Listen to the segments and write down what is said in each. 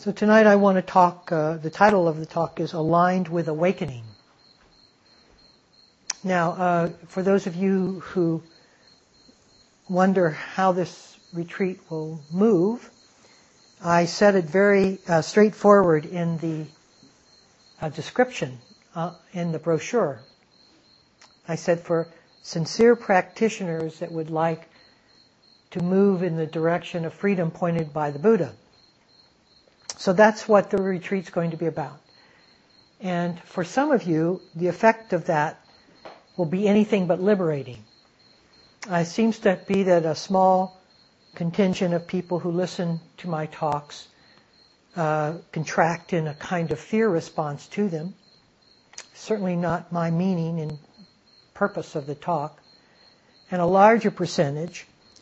So tonight I want to talk, the title of the talk is Aligned with Awakening. Now, for those of you who wonder how this retreat will move, I said it very straightforward in the description in the brochure. I said for sincere practitioners that would like to move in the direction of freedom pointed by the Buddha. So that's what the retreat's going to be about. And for some of you, the effect of that will be anything but liberating. It seems to be that a small contingent of people who listen to my talks contract in a kind of fear response to them. Certainly not my meaning and purpose of the talk. And a larger percentage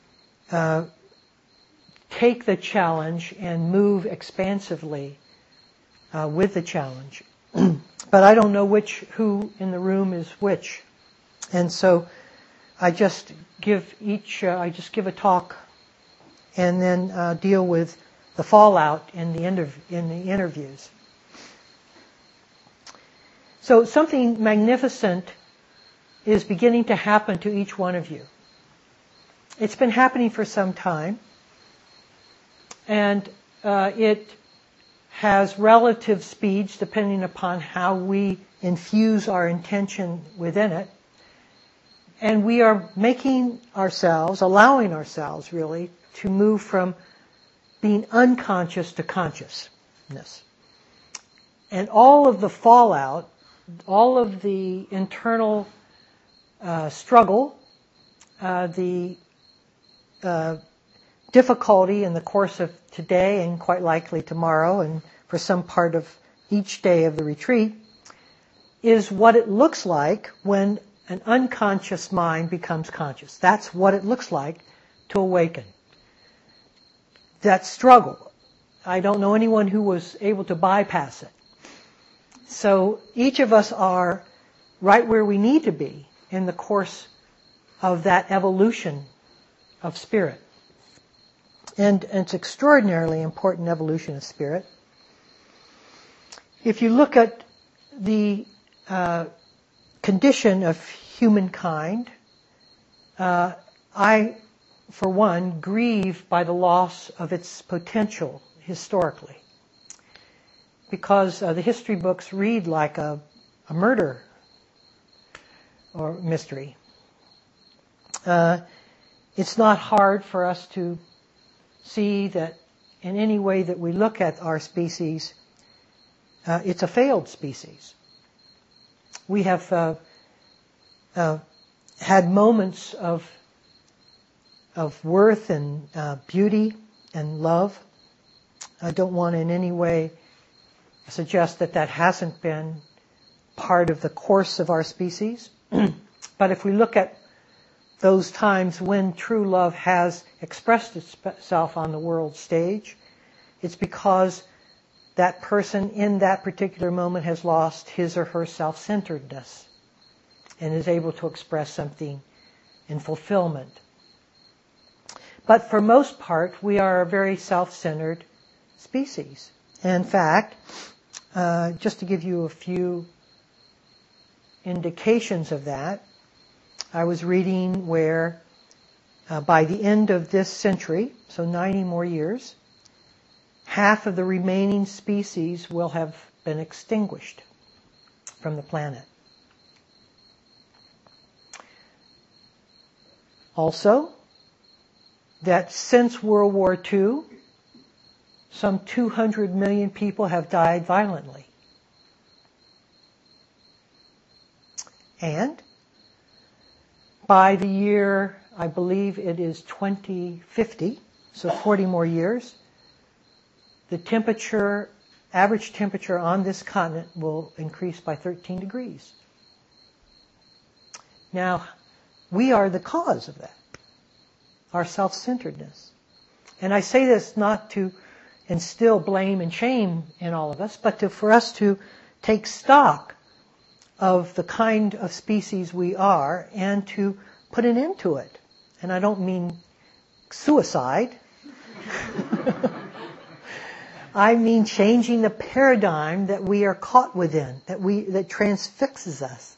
take the challenge and move expansively with the challenge. But I don't know who in the room is which. And so I just give a talk and then deal with the fallout in the interviews. So something magnificent is beginning to happen to each one of you. It's been happening for some time. And it has relative speeds depending upon how we infuse our intention within it. And we are allowing ourselves really, to move from being unconscious to consciousness. And all of the fallout, all of the internal struggle, the difficulty in the course of today and quite likely tomorrow and for some part of each day of the retreat is what it looks like when an unconscious mind becomes conscious. That's what it looks like to awaken. That struggle. I don't know anyone who was able to bypass it. So each of us are right where we need to be in the course of that evolution of spirit. And it's extraordinarily important evolution of spirit. If you look at the condition of humankind, I, for one, grieve by the loss of its potential historically. Because the history books read like a murder or mystery. It's not hard for us to see that in any way that we look at our species, it's a failed species. We have had moments of worth and beauty and love. I don't want in any way suggest that hasn't been part of the course of our species. But if we look at those times when true love has expressed itself on the world stage, it's because that person in that particular moment has lost his or her self-centeredness and is able to express something in fulfillment. But for most part, we are a very self-centered species. In fact, just to give you a few indications of that, I was reading where by the end of this century, so 90 more years, half of the remaining species will have been extinguished from the planet. Also, that since World War II, some 200 million people have died violently. And by the year, I believe it is 2050, so 40 more years, the average temperature on this continent will increase by 13 degrees. Now, we are the cause of that, our self-centeredness. And I say this not to instill blame and shame in all of us, but for us to take stock of the kind of species we are and to put an end to it. And I don't mean suicide. I mean changing the paradigm that we are caught within, that transfixes us.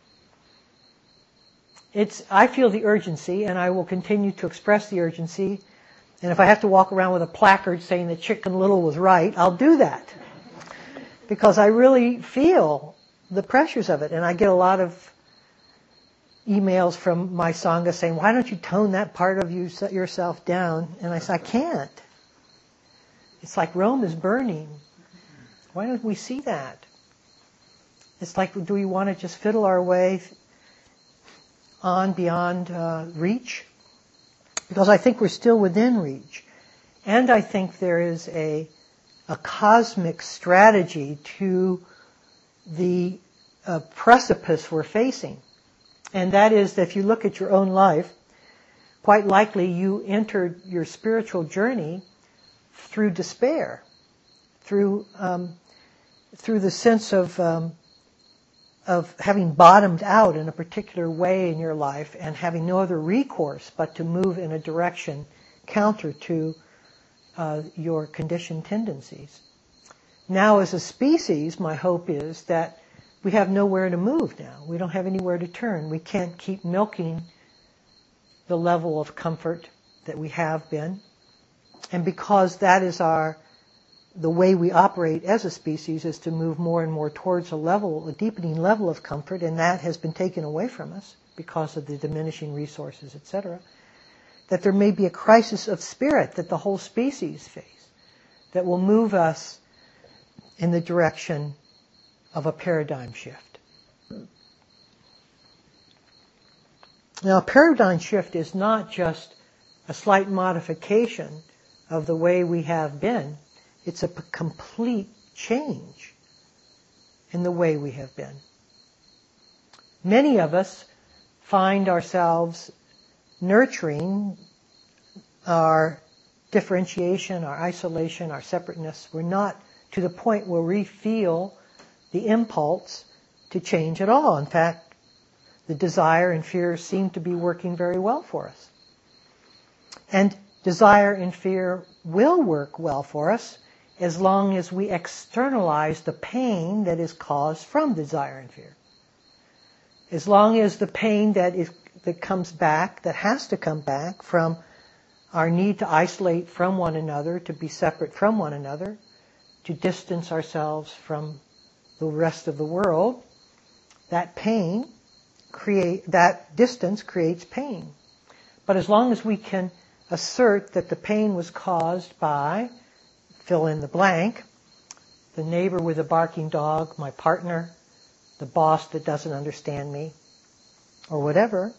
I feel the urgency, and I will continue to express the urgency. And if I have to walk around with a placard saying that Chicken Little was right, I'll do that. Because I really feel the pressures of it. And I get a lot of emails from my Sangha saying, why don't you tone that part of yourself down? And I say, I can't. It's like Rome is burning. Why don't we see that? It's like, do we want to just fiddle our way on beyond reach? Because I think we're still within reach. And I think there is a cosmic strategy to the precipice we're facing. And that is that if you look at your own life, quite likely you entered your spiritual journey through despair, through the sense of having bottomed out in a particular way in your life and having no other recourse but to move in a direction counter to your conditioned tendencies. Now, as a species, my hope is that we have nowhere to move now. We don't have anywhere to turn. We can't keep milking the level of comfort that we have been. And because that is the way we operate as a species is to move more and more towards a deepening level of comfort, and that has been taken away from us because of the diminishing resources, etc., that there may be a crisis of spirit that the whole species face that will move us in the direction of a paradigm shift. Now, a paradigm shift is not just a slight modification of the way we have been. It's a complete change in the way we have been. Many of us find ourselves nurturing our differentiation, our isolation, our separateness. We're not to the point where we feel the impulse to change at all. In fact, the desire and fear seem to be working very well for us. And desire and fear will work well for us as long as we externalize the pain that is caused from desire and fear. As long as the pain that comes back, that has to come back from our need to isolate from one another, to be separate from one another, to distance ourselves from the rest of the world, that distance creates pain. But as long as we can assert that the pain was caused by, fill in the blank, the neighbor with a barking dog, my partner, the boss that doesn't understand me, or whatever,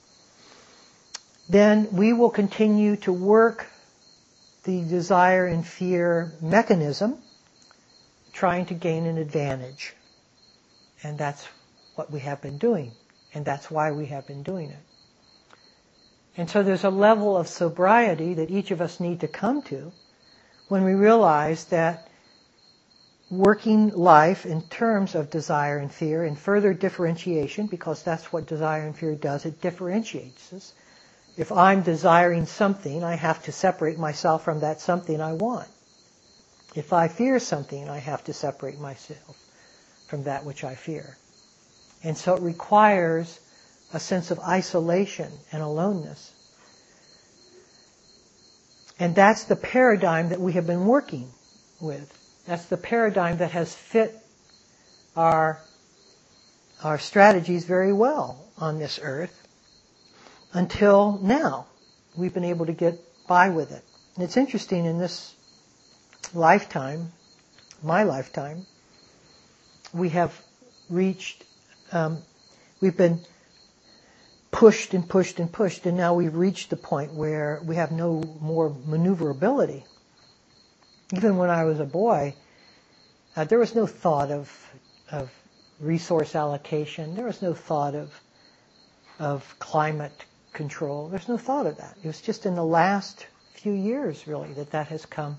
then we will continue to work the desire and fear mechanism, trying to gain an advantage. And that's what we have been doing. And that's why we have been doing it. And so there's a level of sobriety that each of us need to come to when we realize that working life in terms of desire and fear and further differentiation, because that's what desire and fear does, it differentiates us. If I'm desiring something, I have to separate myself from that something I want. If I fear something, I have to separate myself from that which I fear. And so it requires a sense of isolation and aloneness. And that's the paradigm that we have been working with. That's the paradigm that has fit our strategies very well on this earth until now. We've been able to get by with it. And it's interesting, in this lifetime, my lifetime, we have reached, we've been pushed and pushed and pushed, and now we've reached the point where we have no more maneuverability. Even when I was a boy, there was no thought of resource allocation. There was no thought of climate control. There's no thought of that. It was just in the last few years, really, that has come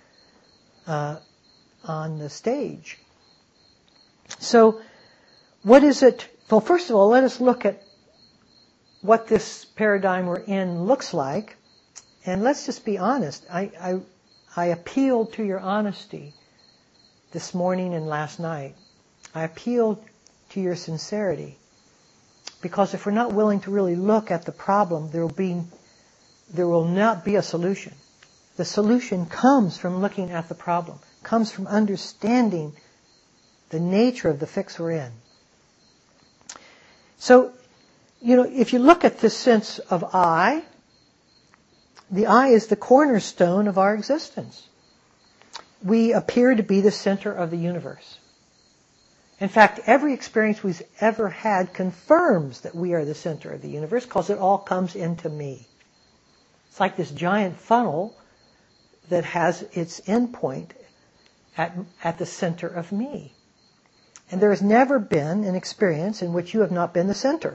on the stage. So, what is it? Well, first of all, let us look at what this paradigm we're in looks like, and let's just be honest. I I appealed to your honesty this morning and last night. I appealed to your sincerity. Because if we're not willing to really look at the problem, there will not be a solution. The solution comes from looking at the problem, comes from understanding the nature of the fix we're in. So, if you look at this sense of I, the I is the cornerstone of our existence. We appear to be the center of the universe. In fact, every experience we've ever had confirms that we are the center of the universe because it all comes into me. It's like this giant funnel that has its endpoint at the center of me. And there has never been an experience in which you have not been the center.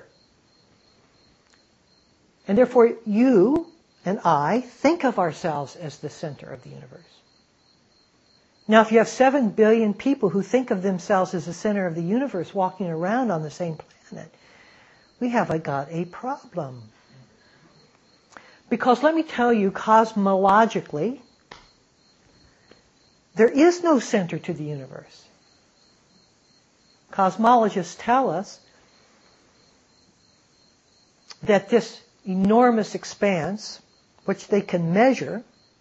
And therefore, you and I think of ourselves as the center of the universe. Now, if you have 7 billion people who think of themselves as the center of the universe walking around on the same planet, we have got a problem. Because let me tell you, cosmologically, there is no center to the universe. Cosmologists tell us that this enormous expanse, which they can measure,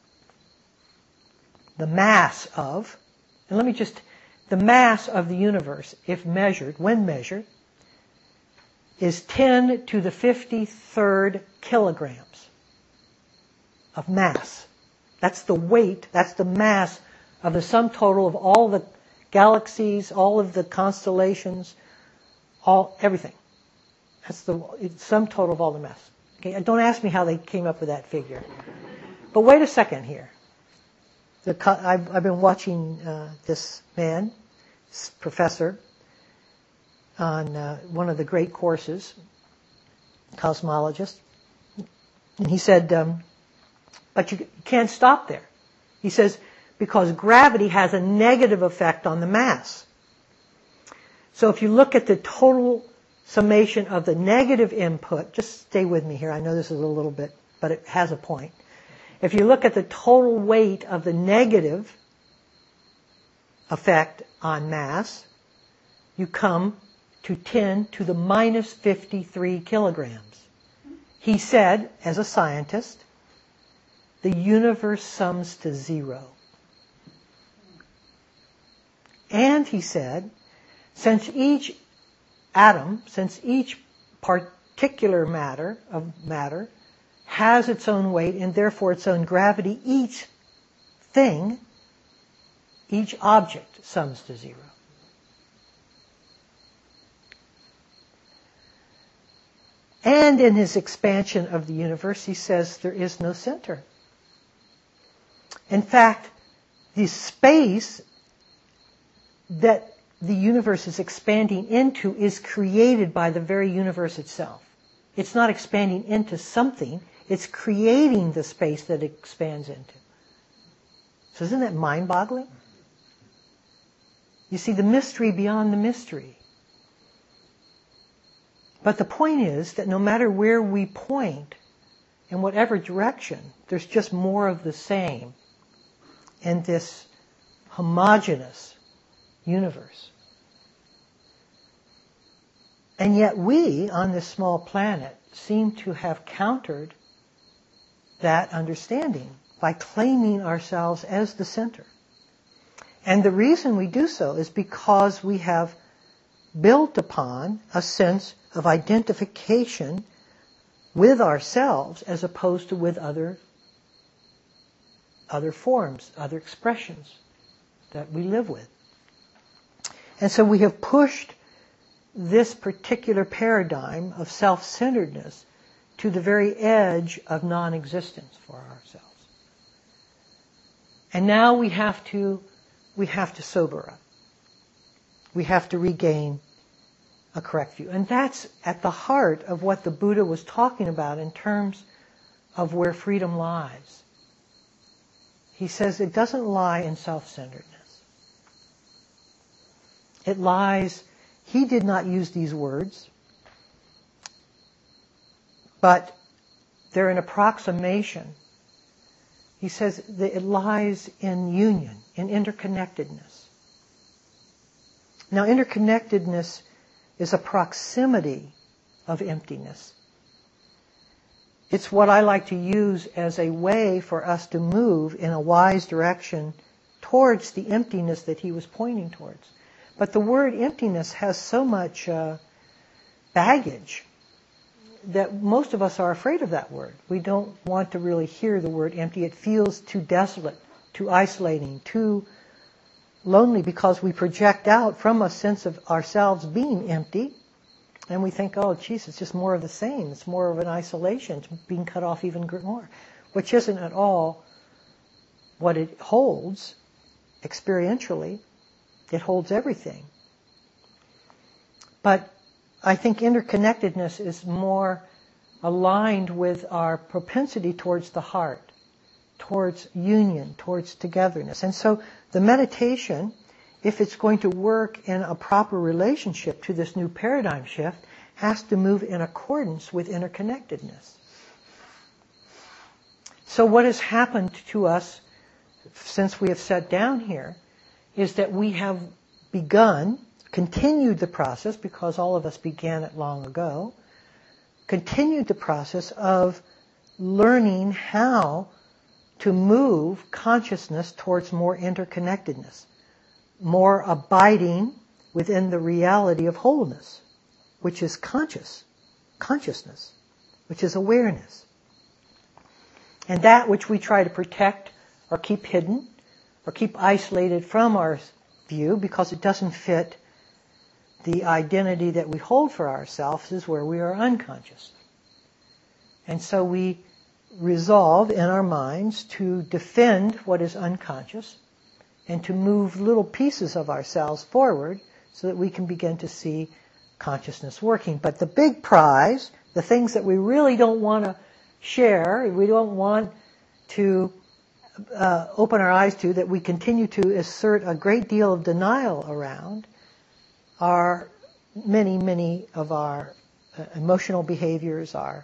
the mass of, and the mass of the universe, when measured, is 10 to the 53rd kilograms of mass. That's the weight, that's the mass of the sum total of all the galaxies, all of the constellations, everything. That's the sum total of all the mass. Okay, don't ask me how they came up with that figure. But wait a second here. I've been watching this man, this professor, on one of the great courses, cosmologist, and he said, but you can't stop there. He says, because gravity has a negative effect on the mass. So if you look at the total summation of the negative input, just stay with me here, I know this is a little bit, but it has a point. If you look at the total weight of the negative effect on mass, you come to 10 to the minus 53 kilograms. He said, as a scientist, the universe sums to 0. And he said, since each atom, since each particular matter has its own weight and therefore its own gravity, each object sums to 0. And in his expansion of the universe, he says there is no center. In fact, the space that the universe is expanding into is created by the very universe itself. It's not expanding into something, it's creating the space that it expands into. So isn't that mind-boggling? You see the mystery beyond the mystery. But the point is that no matter where we point, in whatever direction, there's just more of the same in this homogeneous universe. And yet we, on this small planet, seem to have countered that understanding by claiming ourselves as the center. And the reason we do so is because we have built upon a sense of identification with ourselves as opposed to with other forms, other expressions that we live with. And so we have pushed this particular paradigm of self-centeredness to the very edge of non-existence for ourselves. And now we have to sober up. We have to regain a correct view. And that's at the heart of what the Buddha was talking about in terms of where freedom lies. He says it doesn't lie in self-centeredness. It lies, he did not use these words, but they're an approximation He says that it lies in union, in interconnectedness. Now, interconnectedness is a proximity of emptiness. It's what I like to use as a way for us to move in a wise direction towards the emptiness that he was pointing towards. But the word emptiness has so much baggage that most of us are afraid of that word. We don't want to really hear the word empty. It feels too desolate, too isolating, too lonely, because we project out from a sense of ourselves being empty, and we think, oh, geez, it's just more of the same. It's more of an isolation. It's being cut off even more, which isn't at all what it holds experientially. It holds everything. But I think interconnectedness is more aligned with our propensity towards the heart, towards union, towards togetherness. And so the meditation, if it's going to work in a proper relationship to this new paradigm shift, has to move in accordance with interconnectedness. So what has happened to us since we have sat down here is that we have continued the process, because all of us began it long ago, continued the process of learning how to move consciousness towards more interconnectedness, more abiding within the reality of wholeness, which is consciousness, which is awareness. And that which we try to protect or keep hidden or keep isolated from our view because it doesn't fit the identity that we hold for ourselves is where we are unconscious. And so we resolve in our minds to defend what is unconscious and to move little pieces of ourselves forward so that we can begin to see consciousness working. But the big prize, the things that we really don't want to share, we don't want to open our eyes to, that we continue to assert a great deal of denial around, are many, many of our emotional behaviors, our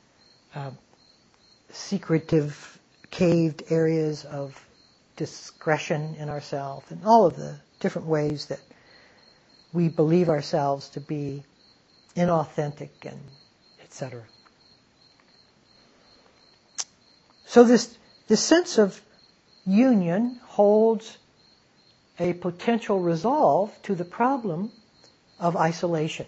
secretive, caved areas of discretion in ourselves, and all of the different ways that we believe ourselves to be inauthentic, and etc. So this sense of union holds a potential resolve to the problem of isolation.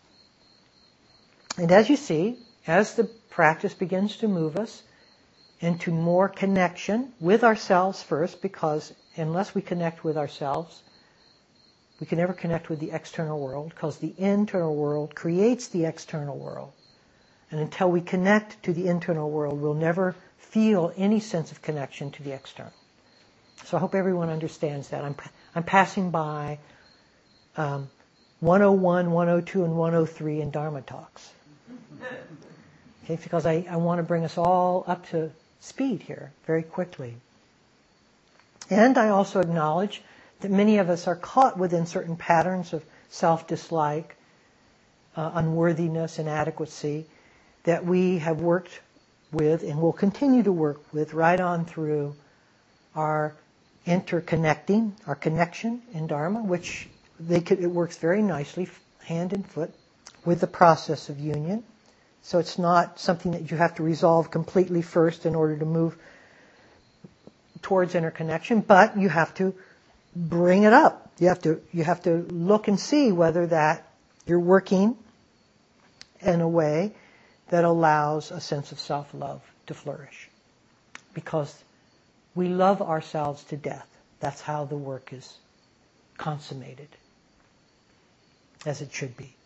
And as you see, as the practice begins to move us into more connection with ourselves first, because unless we connect with ourselves, we can never connect with the external world, because the internal world creates the external world. And until we connect to the internal world, we'll never feel any sense of connection to the external. So I hope everyone understands that. I'm passing by 101, 102, and 103 in Dharma talks. Okay, because I want to bring us all up to speed here very quickly. And I also acknowledge that many of us are caught within certain patterns of self-dislike, unworthiness, inadequacy, that we have worked with and will continue to work with right on through our interconnecting, our connection in Dharma, which it works very nicely hand and foot with the process of union. So it's not something that you have to resolve completely first in order to move towards interconnection, but you have to bring it up. You have to look and see whether that you're working in a way that allows a sense of self-love to flourish. Because we love ourselves to death. That's how the work is consummated, as it should be.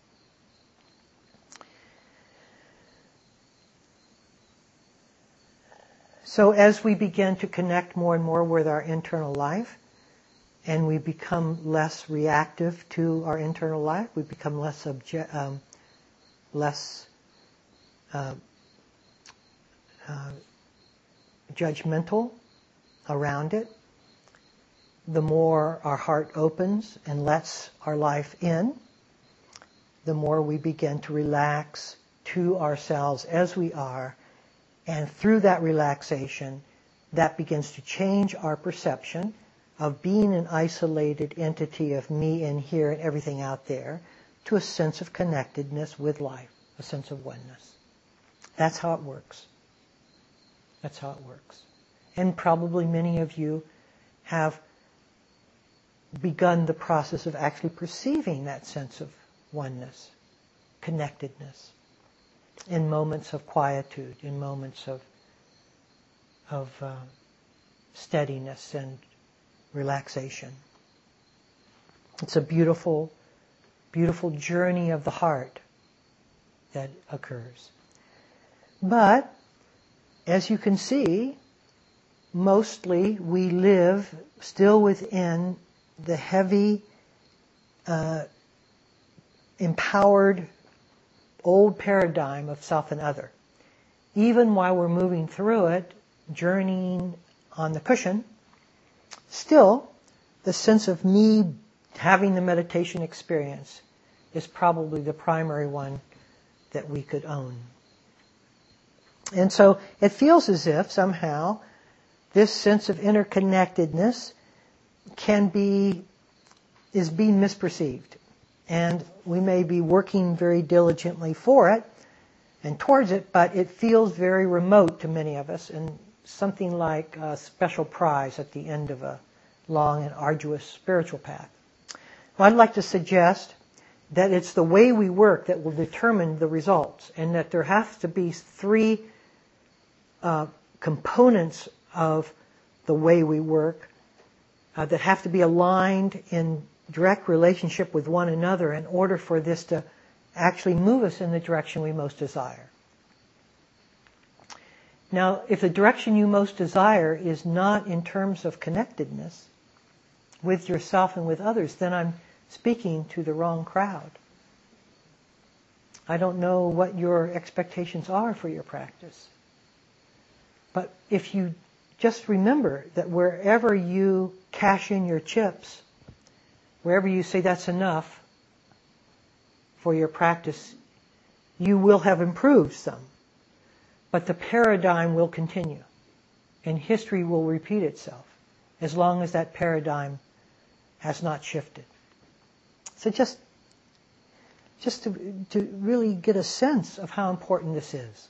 So as we begin to connect more and more with our internal life, and we become less reactive to our internal life, we become less judgmental around it, the more our heart opens and lets our life in, the more we begin to relax to ourselves as we are, and through that relaxation that begins to change our perception of being an isolated entity of me in here and everything out there to a sense of connectedness with life, a sense of oneness. That's how it works. That's how it works. And probably many of you have begun the process of actually perceiving that sense of oneness, connectedness, in moments of quietude, in moments of steadiness and relaxation. It's a beautiful, beautiful journey of the heart that occurs. But, as you can see, mostly we live still within the heavy, empowered, old paradigm of self and other. Even while we're moving through it, journeying on the cushion, still the sense of me having the meditation experience is probably the primary one that we could own. And so it feels as if somehow this sense of interconnectedness is being misperceived. And we may be working very diligently for it and towards it, but it feels very remote to many of us, and something like a special prize at the end of a long and arduous spiritual path. Well, I'd like to suggest that it's the way we work that will determine the results, and that there has to be three components of the way we work that have to be aligned in direct relationship with one another in order for this to actually move us in the direction we most desire. Now, if the direction you most desire is not in terms of connectedness with yourself and with others, then I'm speaking to the wrong crowd. I don't know what your expectations are for your practice. But if you just remember that wherever you cash in your chips, wherever you say that's enough for your practice, you will have improved some. But the paradigm will continue, and history will repeat itself as long as that paradigm has not shifted. So just to really get a sense of how important this is.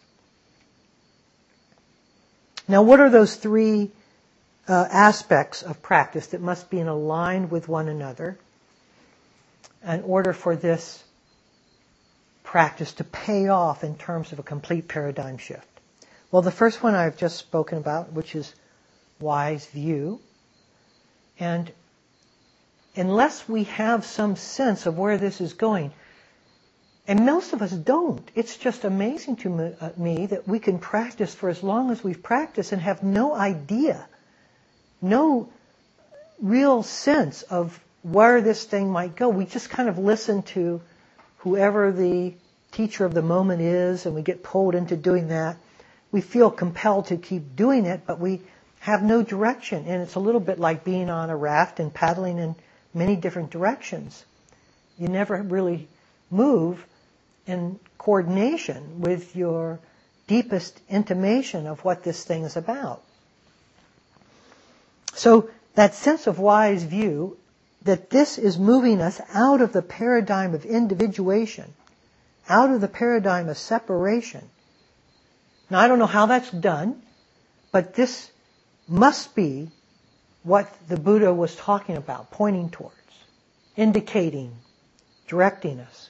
Now, what are those three aspects of practice that must be aligned with one another in order for this practice to pay off in terms of a complete paradigm shift? Well, the first one I've just spoken about, which is wise view. And unless we have some sense of where this is going, and most of us don't, it's just amazing to me that we can practice for as long as we've practiced and have no idea, no real sense of where this thing might go. We just kind of listen to whoever the teacher of the moment is, and we get pulled into doing that. We feel compelled to keep doing it, but we have no direction. And it's a little bit like being on a raft and paddling in many different directions. You never really move in coordination with your deepest intimation of what this thing is about. So that sense of wise view, that this is moving us out of the paradigm of individuation, out of the paradigm of separation. Now, I don't know how that's done, but this must be what the Buddha was talking about, pointing towards, indicating, directing us.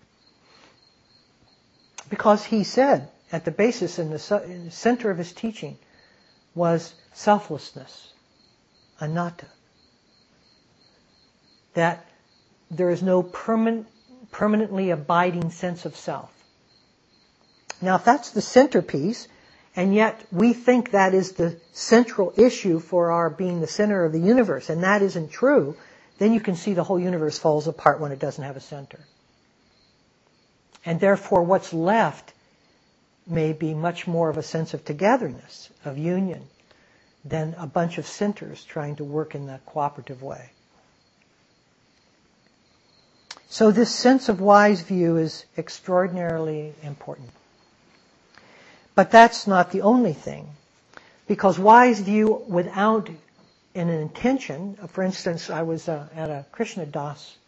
Because he said, at the basis, in the center of his teaching, was selflessness, anatta. That there is no permanently abiding sense of self. Now, if that's the centerpiece, and yet we think that is the central issue for our being the center of the universe, and that isn't true, then you can see the whole universe falls apart when it doesn't have a center. And therefore, what's left may be much more of a sense of togetherness, of union, than a bunch of centers trying to work in that cooperative way. So this sense of wise view is extraordinarily important. But that's not the only thing. Because wise view without an intention, for instance, I was at a Krishna Das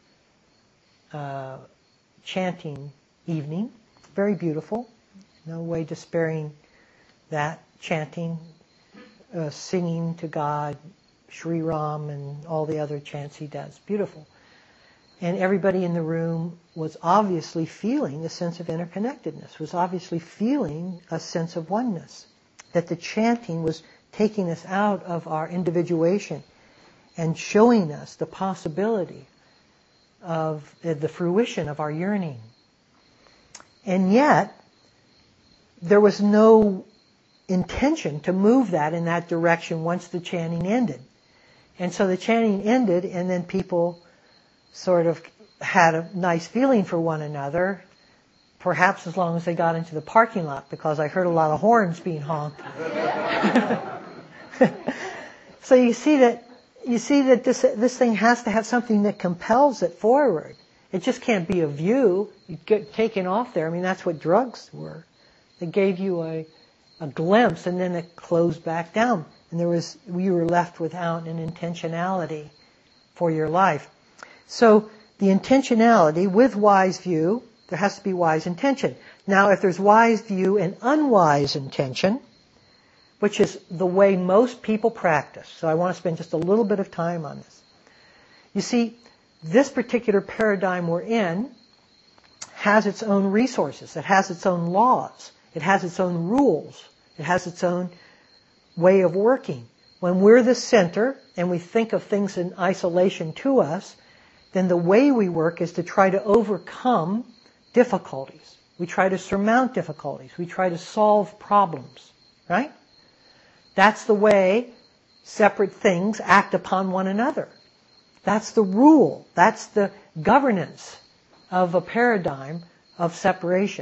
chanting evening, very beautiful, no way despairing that, chanting, singing to God, Sri Ram and all the other chants he does, beautiful. And everybody in the room was obviously feeling a sense of interconnectedness, was obviously feeling a sense of oneness, that the chanting was taking us out of our individuation and showing us the possibility of the fruition of our yearning. And yet, there was no intention to move that in that direction once the chanting ended. And so the chanting ended, and then people sort of had a nice feeling for one another, perhaps as long as they got into the parking lot, because I heard a lot of horns being honked. So you see that this thing has to have something that compels it forward. It just can't be a view. You get taken off there. I mean, that's what drugs were. They gave you a glimpse, and then it closed back down, and you were left without an intentionality for your life. So the intentionality with wise view, there has to be wise intention. Now, if there's wise view and unwise intention, which is the way most people practice, so I want to spend just a little bit of time on this. You see, this particular paradigm we're in has its own resources. It has its own laws. It has its own rules. It has its own way of working. When we're the center and we think of things in isolation to us, then the way we work is to try to overcome difficulties. We try to surmount difficulties. We try to solve problems. Right? That's the way separate things act upon one another. That's the rule. That's the governance of a paradigm of separation.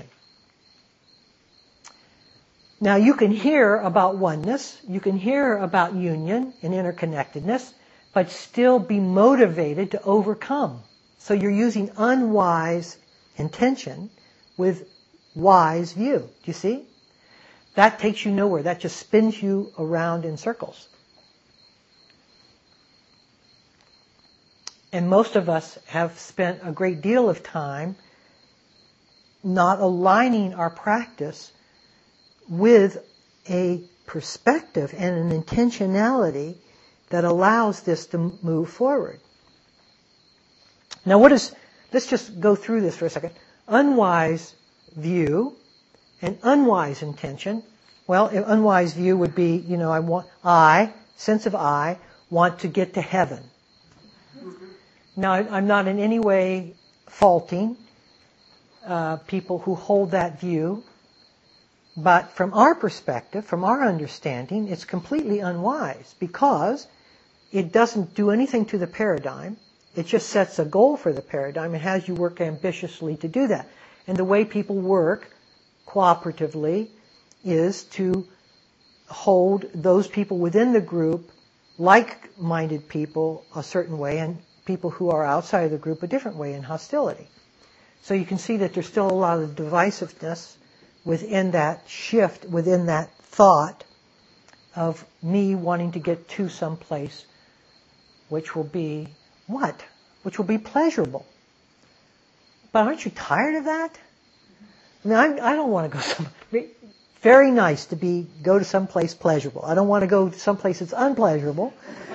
Now you can hear about oneness, you can hear about union and interconnectedness, but still be motivated to overcome. So you're using unwise intention with wise view. Do you see? That takes you nowhere. That just spins you around in circles. And most of us have spent a great deal of time not aligning our practice with a perspective and an intentionality that allows this to move forward. Now let's just go through this for a second. Unwise view and unwise intention. Well, an unwise view would be, sense of I, want to get to heaven. Now, I'm not in any way faulting people who hold that view, but from our perspective, from our understanding, it's completely unwise because it doesn't do anything to the paradigm. It just sets a goal for the paradigm and has you work ambitiously to do that. And the way people work cooperatively is to hold those people within the group, like-minded people, a certain way, and people who are outside of the group a different way in hostility. So you can see that there's still a lot of divisiveness within that shift, within that thought of me wanting to get to some place which will be what? Which will be pleasurable. But aren't you tired of that? I mean, I don't want to go somewhere. Very nice to go to some place pleasurable. I don't want to go to some place that's unpleasurable.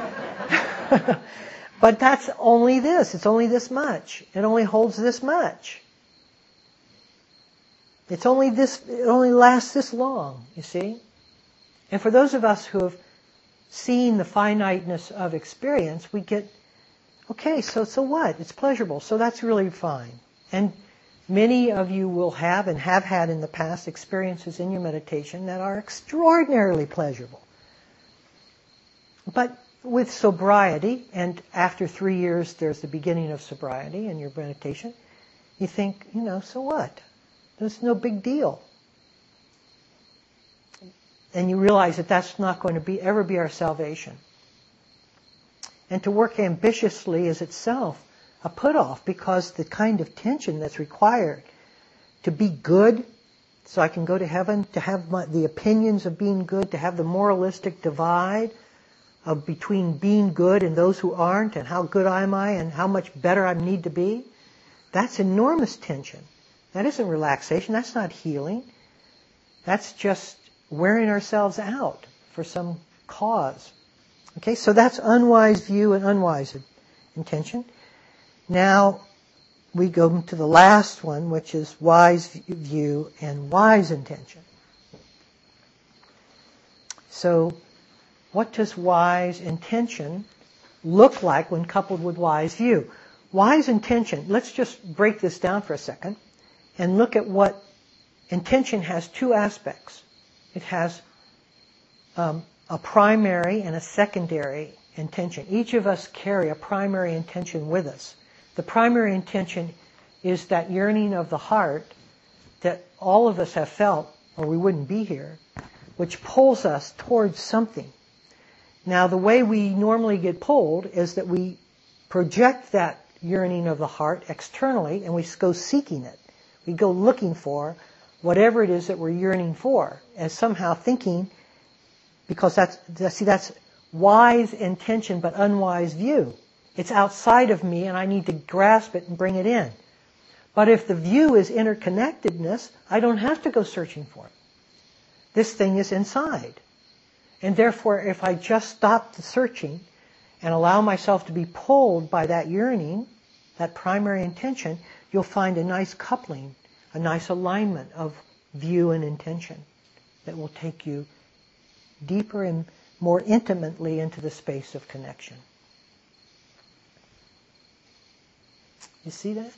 But that's only this. It's only this much. It only holds this much. It's only this. It only lasts this long, you see? And for those of us who have seen the finiteness of experience, we get, okay, so what? It's pleasurable, so that's really fine. And many of you will have and have had in the past experiences in your meditation that are extraordinarily pleasurable. But with sobriety, and after 3 years there's the beginning of sobriety in your meditation, you think, so what? There's no big deal. And you realize that that's not going to ever be our salvation. And to work ambitiously is itself a put-off, because the kind of tension that's required to be good so I can go to heaven, to have the opinions of being good, to have the moralistic divide of between being good and those who aren't, and how good am I and how much better I need to be. That's enormous tension. That isn't relaxation. That's not healing. That's just wearing ourselves out for some cause. Okay, so that's unwise view and unwise intention. Now we go to the last one, which is wise view and wise intention. So what does wise intention look like when coupled with wise view? Wise intention, let's just break this down for a second and look at what intention has. Two aspects. It has a primary and a secondary intention. Each of us carry a primary intention with us. The primary intention is that yearning of the heart that all of us have felt, or we wouldn't be here, which pulls us towards something. Now, the way we normally get pulled is that we project that yearning of the heart externally, and we go seeking it. We go looking for whatever it is that we're yearning for, as somehow thinking, because that's wise intention but unwise view. It's outside of me and I need to grasp it and bring it in. But if the view is interconnectedness, I don't have to go searching for it. This thing is inside. And therefore, if I just stop the searching and allow myself to be pulled by that yearning, that primary intention, you'll find a nice coupling, a nice alignment of view and intention that will take you deeper and more intimately into the space of connection. You see that?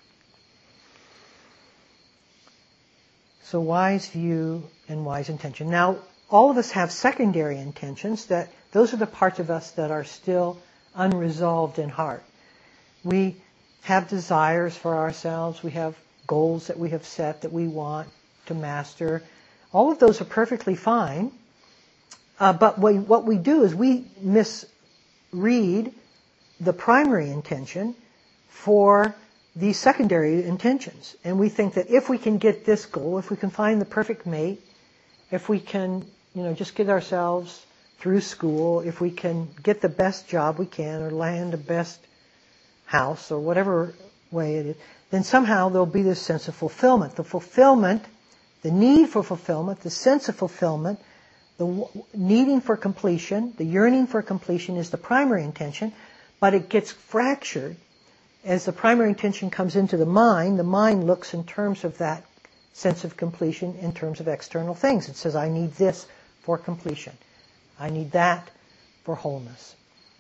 So wise view and wise intention. Now, all of us have secondary intentions. Those are the parts of us that are still unresolved in heart. We have desires for ourselves. We have goals that we have set that we want to master. All of those are perfectly fine. But what we do is we misread the primary intention for these secondary intentions. And we think that if we can get this goal, if we can find the perfect mate, if we can, just get ourselves through school, if we can get the best job we can or land the best house or whatever way it is, then somehow there'll be this sense of fulfillment. The fulfillment, the need for fulfillment, the sense of fulfillment, the needing for completion, the yearning for completion is the primary intention, but it gets fractured. As the primary intention comes into the mind looks in terms of that sense of completion in terms of external things. It says, I need this for completion. I need that for wholeness.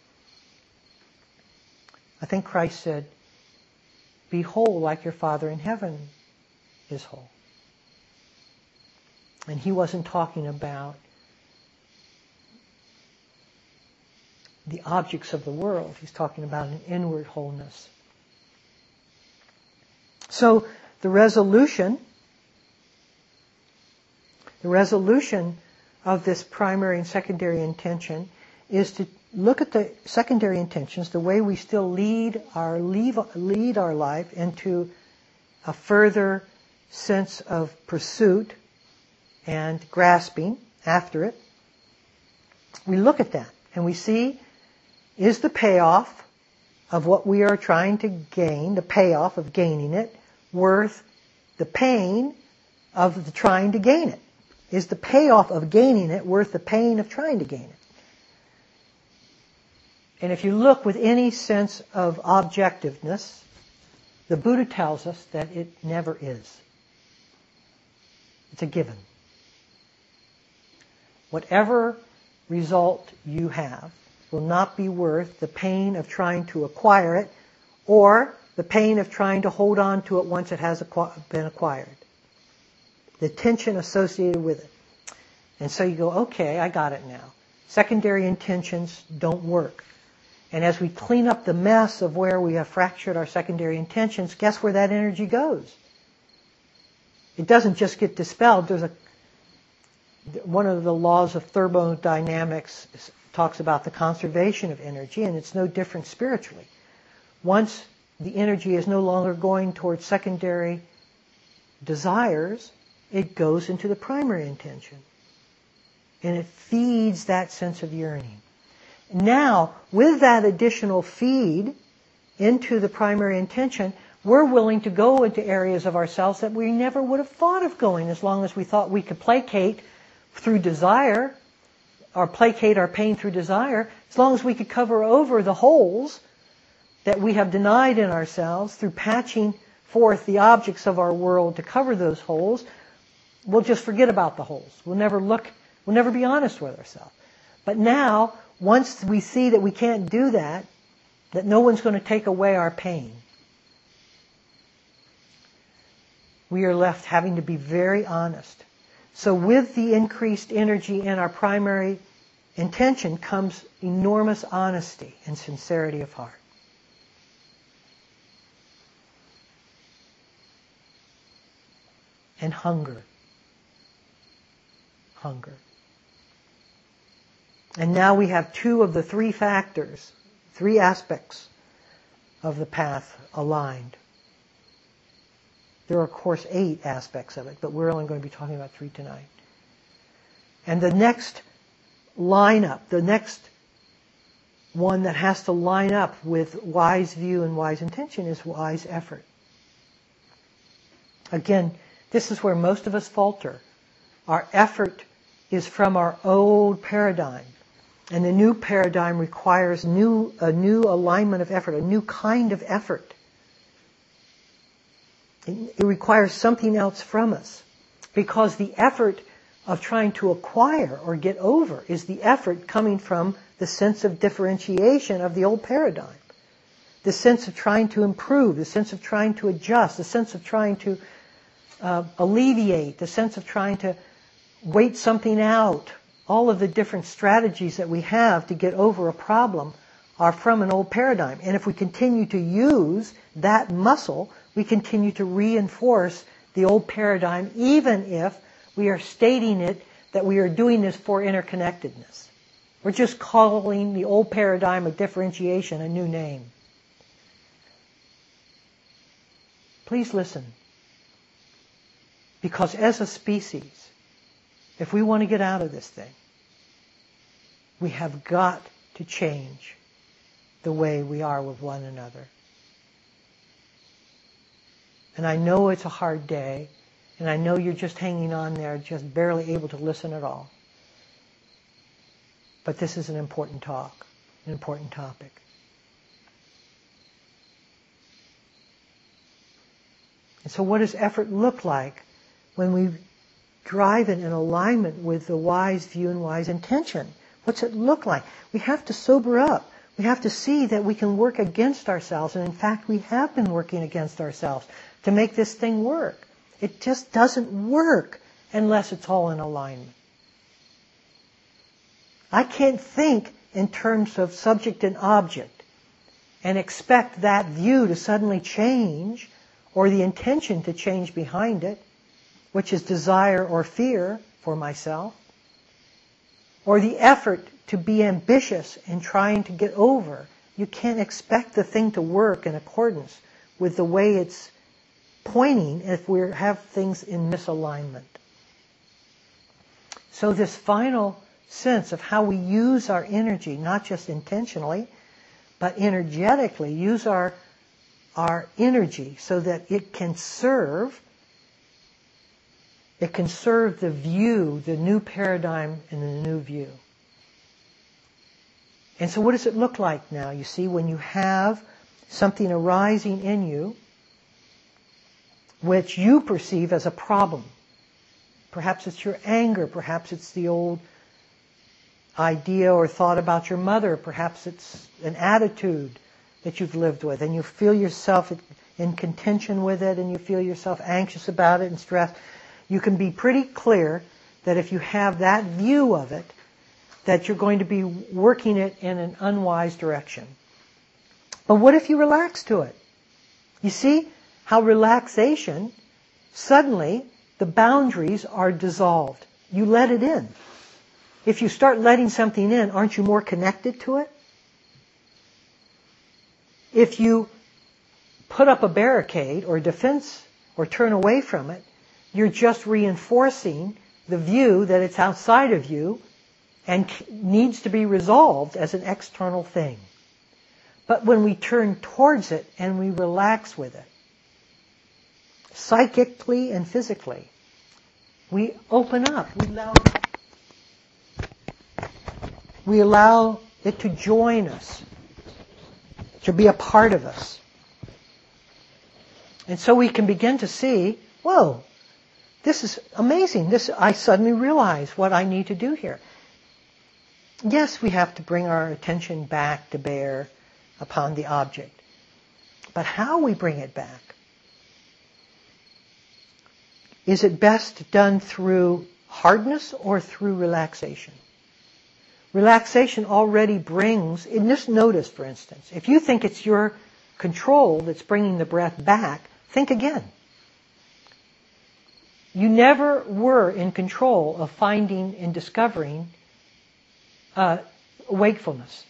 I think Christ said, be whole like your Father in heaven is whole. And he wasn't talking about the objects of the world. He's talking about an inward wholeness. So the resolution of this primary and secondary intention is to look at the secondary intentions, the way we still lead our life into a further sense of pursuit and grasping after it. We look at that and we see, is the payoff of what we are trying to gain, the payoff of gaining it, worth the pain of the trying to gain it? Is the payoff of gaining it worth the pain of trying to gain it? And if you look with any sense of objectiveness, the Buddha tells us that it never is. It's a given. Whatever result you have will not be worth the pain of trying to acquire it or the pain of trying to hold on to it once it has been acquired. The tension associated with it. And so you go, okay, I got it now. Secondary intentions don't work. And as we clean up the mess of where we have fractured our secondary intentions, guess where that energy goes? It doesn't just get dispelled. One of the laws of thermodynamics talks about the conservation of energy, and it's no different spiritually. Once the energy is no longer going towards secondary desires, it goes into the primary intention. And it feeds that sense of yearning. Now, with that additional feed into the primary intention, we're willing to go into areas of ourselves that we never would have thought of going, as long as we thought we could placate through desire, or placate our pain through desire, as long as we could cover over the holes that we have denied in ourselves through patching forth the objects of our world to cover those holes, we'll just forget about the holes. We'll never be honest with ourselves. But now, once we see that we can't do that no one's going to take away our pain, we are left having to be very honest. So with the increased energy in our primary intention comes enormous honesty and sincerity of heart. And hunger. Hunger. And now we have two of the three factors, three aspects of the path aligned. There are, of course, 8 aspects of it, but we're only going to be talking about 3 tonight. And the next lineup, the next one that has to line up with wise view and wise intention is wise effort. Again, this is where most of us falter. Our effort is from our old paradigm. And the new paradigm requires a new alignment of effort, a new kind of effort. It requires something else from us. Because the effort of trying to acquire or get over is the effort coming from the sense of differentiation of the old paradigm. The sense of trying to improve, the sense of trying to adjust, the sense of trying to alleviate, the sense of trying to wait something out. All of the different strategies that we have to get over a problem are from an old paradigm. And if we continue to use that muscle, we continue to reinforce the old paradigm, even if we are stating it that we are doing this for interconnectedness. We're just calling the old paradigm of differentiation a new name. Please listen. Because as a species, if we want to get out of this thing, we have got to change the way we are with one another. And I know it's a hard day, and I know you're just hanging on there, just barely able to listen at all. But this is an important talk, an important topic. And so what does effort look like when we drive it in alignment with the wise view and wise intention? What's it look like? We have to sober up. We have to see that we can work against ourselves, and in fact we have been working against ourselves to make this thing work. It just doesn't work unless it's all in alignment. I can't think in terms of subject and object and expect that view to suddenly change or the intention to change behind it, which is desire or fear for myself, or the effort to be ambitious in trying to get over. You can't expect the thing to work in accordance with the way it's pointing if we have things in misalignment. So this final sense of how we use our energy, not just intentionally, but energetically, use our energy so that it can serve the view, the new paradigm, and the new view. And so what does it look like now? You see, when you have something arising in you which you perceive as a problem. Perhaps it's your anger, perhaps it's the old idea or thought about your mother, perhaps it's an attitude that you've lived with and you feel yourself in contention with it and you feel yourself anxious about it and stressed. You can be pretty clear that if you have that view of it, that you're going to be working it in an unwise direction. But what if you relax to it? You see how relaxation, suddenly the boundaries are dissolved. You let it in. If you start letting something in, aren't you more connected to it? If you put up a barricade or defense or turn away from it, You're just reinforcing the view that it's outside of you and needs to be resolved as an external thing. But when we turn towards it and we relax with it, psychically and physically, we open up. We allow it to join us, to be a part of us. And so we can begin to see, whoa, this is amazing. I suddenly realize what I need to do here. Yes, we have to bring our attention back to bear upon the object. But how we bring it back? Is it best done through hardness or through relaxation? Relaxation already brings, in this notice, for instance, if you think it's your control that's bringing the breath back, think again. You never were in control of finding and discovering wakefulness.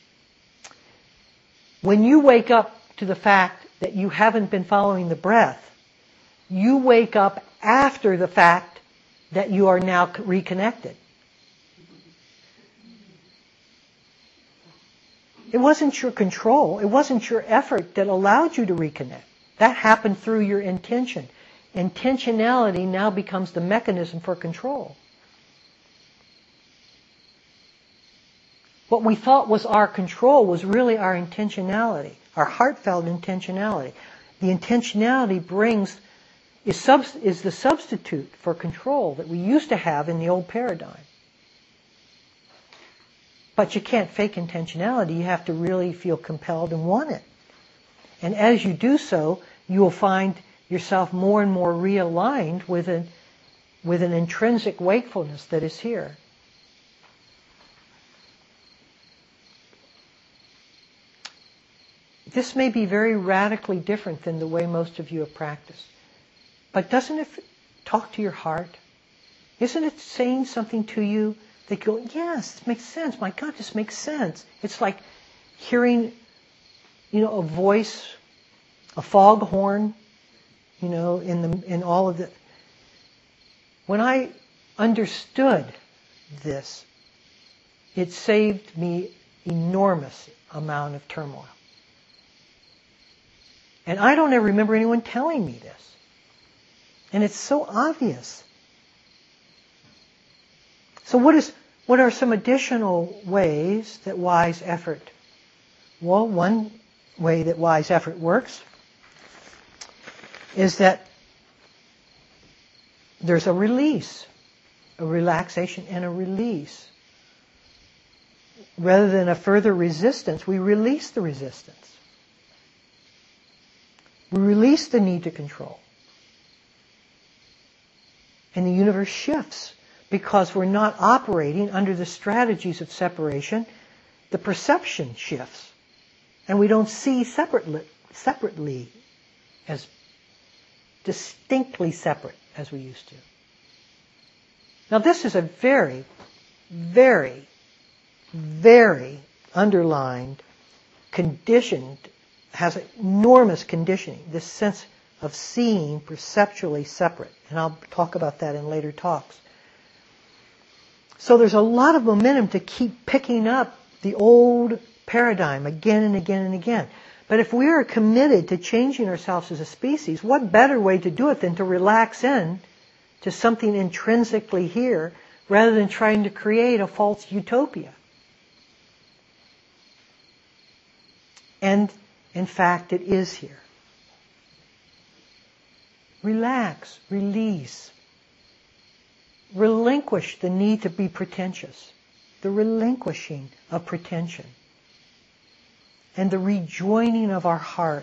When you wake up to the fact that you haven't been following the breath, you wake up after the fact that you are now reconnected. It wasn't your control. It wasn't your effort that allowed you to reconnect. That happened through your intention. Intentionality now becomes the mechanism for control. What we thought was our control was really our intentionality, our heartfelt intentionality. The intentionality is the substitute for control that we used to have in the old paradigm. But you can't fake intentionality. You have to really feel compelled and want it. And as you do so, you will find yourself more and more realigned with an intrinsic wakefulness that is here. This may be very radically different than the way most of you have practiced. But doesn't it talk to your heart? Isn't it saying something to you that you go, yes, this makes sense. My God, this makes sense. It's like hearing, a voice, a foghorn, in all of the. When I understood this, it saved me enormous amount of turmoil. And I don't ever remember anyone telling me this. And it's so obvious. So what are some additional ways that wise effort? Well, one way that wise effort works is that there's a release, a relaxation and a release. Rather than a further resistance, we release the resistance. We release the need to control. And the universe shifts because we're not operating under the strategies of separation. The perception shifts. And we don't see separately as distinctly separate as we used to. Now this is a very, very, very underlined, conditioned, has enormous conditioning, this sense of seeing perceptually separate. And I'll talk about that in later talks. So there's a lot of momentum to keep picking up the old paradigm again and again and again. But if we are committed to changing ourselves as a species, what better way to do it than to relax in to something intrinsically here rather than trying to create a false utopia? And in fact, it is here. Relax, release, relinquish the need to be pretentious, the relinquishing of pretension, and the rejoining of our heart.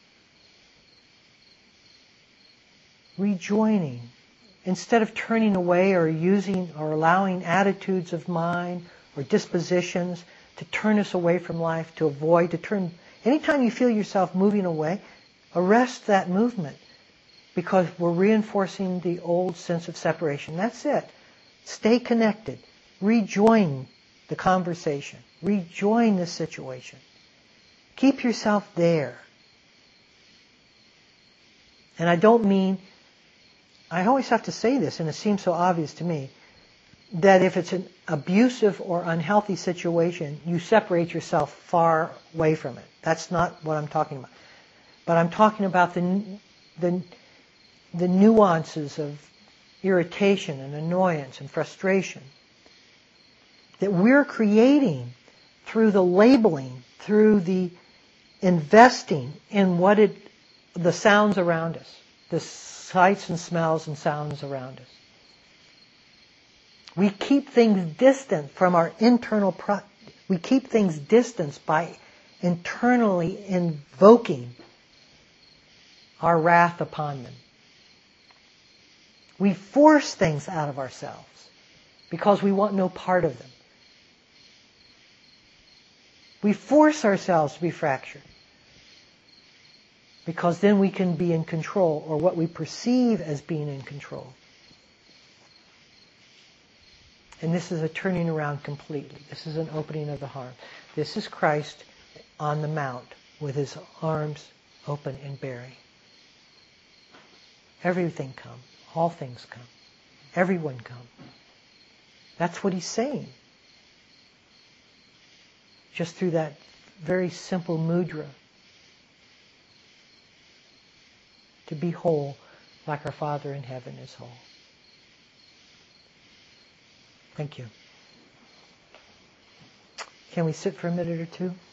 Rejoining. Instead of turning away or using or allowing attitudes of mind or dispositions to turn us away from life, to avoid, to turn. Anytime you feel yourself moving away, arrest that movement because we're reinforcing the old sense of separation. That's it. Stay connected. Rejoin the conversation. Rejoin the situation. Keep yourself there. And I don't mean I always have to say this, and it seems so obvious to me, that if it's an abusive or unhealthy situation, you separate yourself far away from it. That's not what I'm talking about. But I'm talking about the nuances of irritation and annoyance and frustration that we're creating through the labeling, through the investing in the sounds around us, the sights and smells and sounds around us. We keep things distant from our internal we keep things distant by internally invoking our wrath upon them. We force things out of ourselves because we want no part of them. We force ourselves to be fractured because then we can be in control, or what we perceive as being in control. And this is a turning around completely. This is an opening of the heart. This is Christ on the mount with his arms open and baring. Everything come. All things come. Everyone come. That's what he's saying. Just through that very simple mudra. To be whole like our Father in heaven is whole. Thank you. Can we sit for a minute or two?